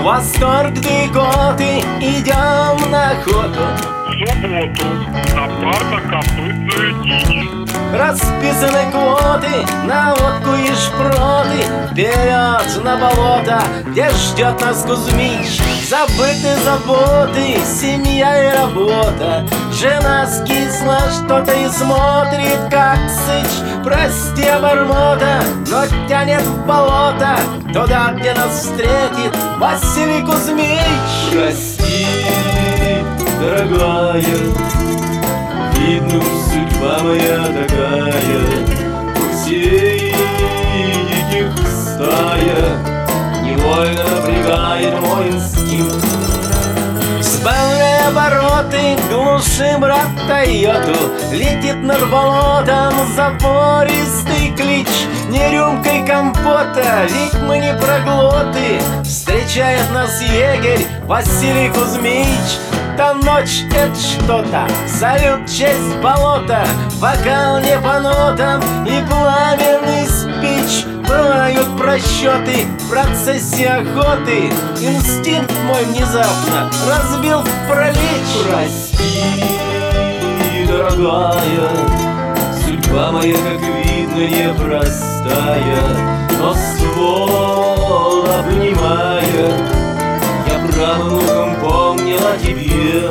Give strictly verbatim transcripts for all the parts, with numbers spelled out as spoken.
Восторг, дикоты, идем на охоту. В субботу на парно-копытную дичь. Расписаны квоты на водку и шпроты. Вперед на болото, где ждет нас Кузьмич. Забыты заботы, семья и работа. Жена скисла что-то и смотрит, как сыч. Прости, обормота, но тянет в болото, туда, где нас встретит Василий Кузьмич. Прости, дорогая, видно, уж судьба моя такая. Гусей диких стая невольно напрягает мой инстинкт. Сбавляя обороты, глуши, брат, Тойоту. Летит над болотом запористый клич. Не рюмкой компота, ведь мы не проглоты. Встречает нас егерь Василий Кузьмич. Та ночь — это что-то, салют, честь, болото. Бокал не по нотам и пламенный спич. Бывают просчеты в процессе охоты. Инстинкт мой внезапно разбил в паралич. Прости, дорогая, судьба моя, как видно, непростая. Но ствол обнимая, я правым ухом помнил о тебе.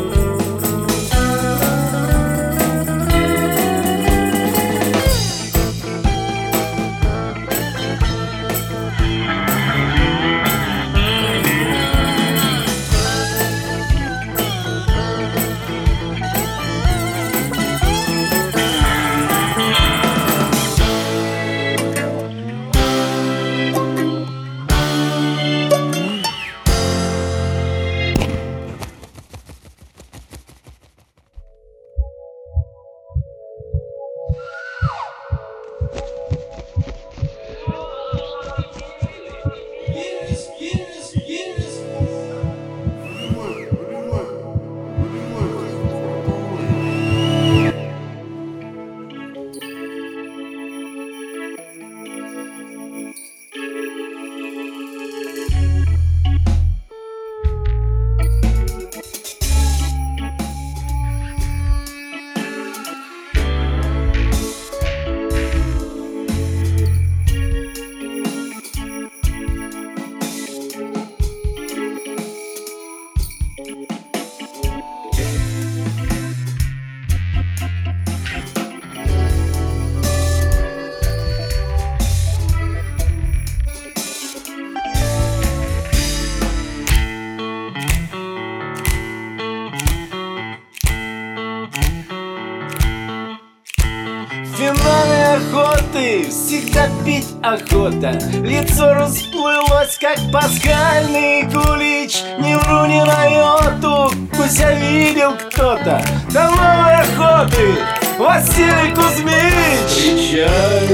Финалы охоты, всегда пить охота. Лицо расплылось, как пасхальный кулич. Не вру ни на йоту, Кузя видел кто-то. До новой охоты, Василий Кузьмич. Встречай,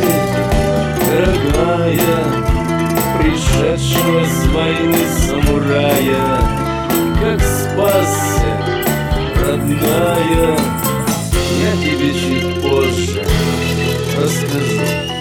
дорогая, пришедшего с войны самурая. Как спасся, родная, я тебе чуть позже расскажу.